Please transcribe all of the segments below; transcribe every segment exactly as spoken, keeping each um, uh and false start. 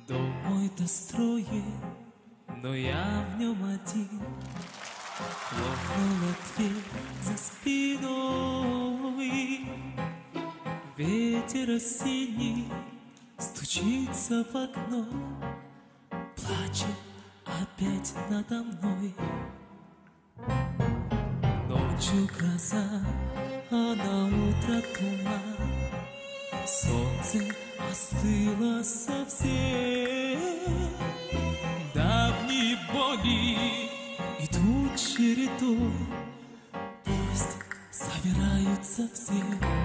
Дом мой достроен, но я в нем один. Хлопнула дверь за спиной. Ветер осенний стучится в окно, плачет опять надо мной. Ночью гроза, а на утро туман. Солнце остыло совсем. Давние боли идут чередой, пусть собираются все.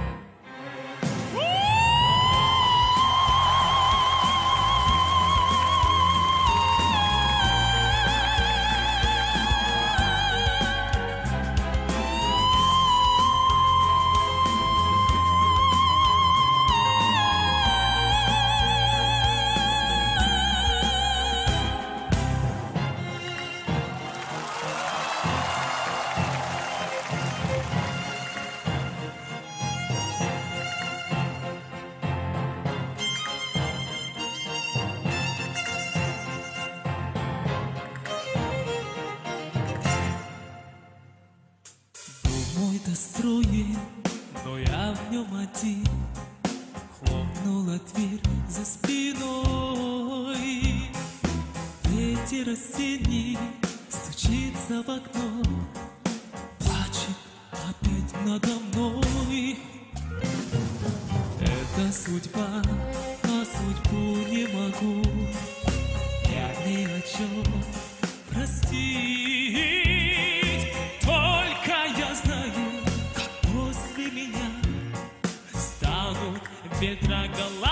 Мой достроен, но я в нем один. Хлопнула дверь за спиной. Ветер осенний стучится в окно, плачет опять надо мной. Это судьба, а судьбу не могу я ни о чем простить. Только я знаю, как после меня станут ветра голова.